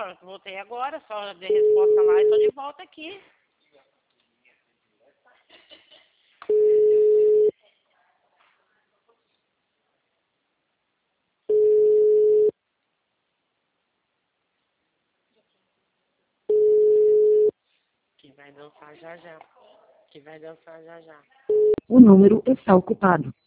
agora. Voltei agora, só dei resposta lá e tô de volta aqui. Que vai dançar já já. Que vai dançar já já. O número está ocupado.